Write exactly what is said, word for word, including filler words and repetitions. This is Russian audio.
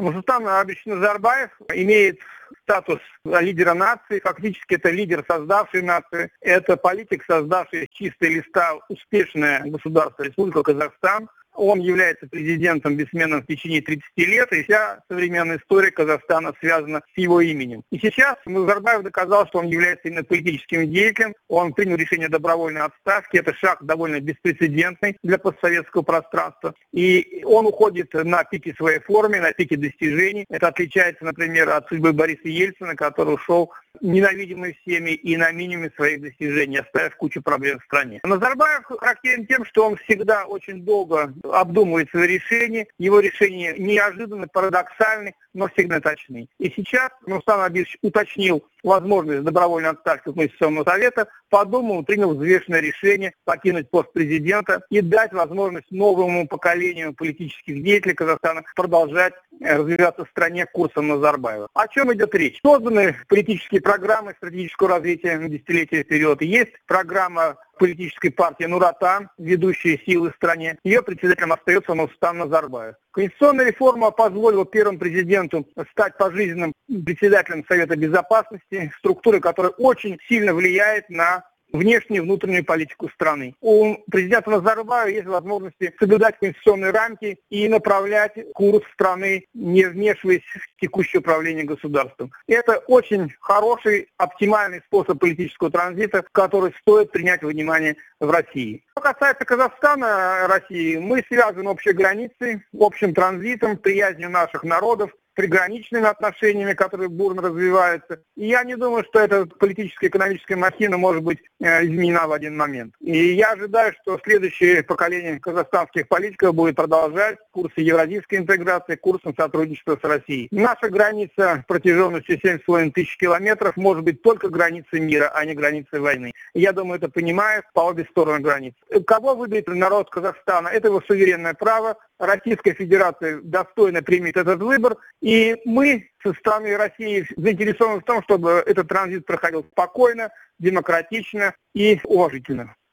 Нурсултан Абишевич Назарбаев имеет статус лидера нации, фактически это лидер, создавший нацию, это политик, создавший с чистого листа успешное государство Республика Казахстан. Он является президентом бессменным в течение тридцати лет, и вся современная история Казахстана связана с его именем. И сейчас Назарбаев доказал, что он является именно политическим деятелем. Он принял решение добровольной отставки. Это шаг довольно беспрецедентный для постсоветского пространства. И он уходит на пике своей формы, на пике достижений. Это отличается, например, от судьбы Бориса Ельцина, который ушел ненавидимый всеми и на минимуме своих достижений, оставив кучу проблем в стране. Назарбаев характерен тем, что он всегда очень долго обдумывает свои решения. Его решения неожиданны, парадоксальны, но всегда точны. И сейчас Нурсултан Абишевич уточнил возможность добровольной отставки Конституционного совета, подумал, принял взвешенное решение покинуть пост президента и дать возможность новому поколению политических деятелей Казахстана продолжать развиваться в стране курсом Назарбаева. О чем идет речь? Созданы политические программы стратегического развития на десятилетия вперед. Есть программа политической партии Нур-Отан, ведущие силы в стране. Ее председателем остается Нурсултан Назарбаев. Конституционная реформа позволила первому президенту стать пожизненным председателем Совета Безопасности, структуры, которая очень сильно влияет на внешнюю и внутреннюю политику страны. У президента Назарбаева есть возможности соблюдать конституционные рамки и направлять курс страны, не вмешиваясь в текущее управление государством. Это очень хороший, оптимальный способ политического транзита, который стоит принять во внимание в России. Что касается Казахстана, России, мы связаны общей границей, общим транзитом, приязнью наших народов, приграничными отношениями, которые бурно развиваются. И я не думаю, что эта политическая экономическая махина может быть э, изменена в один момент. И я ожидаю, что следующее поколение казахстанских политиков будет продолжать курсы евразийской интеграции, курсом сотрудничества с Россией. Наша граница протяженностью семь с половиной тысяч километров может быть только границей мира, а не границей войны. И я думаю, это понимают по обе стороны границы. Кого выберет народ Казахстана? Это его суверенное право. Российская Федерация достойно примет этот выбор, и мы со стороны России заинтересованы в том, чтобы этот транзит проходил спокойно, демократично и уважительно.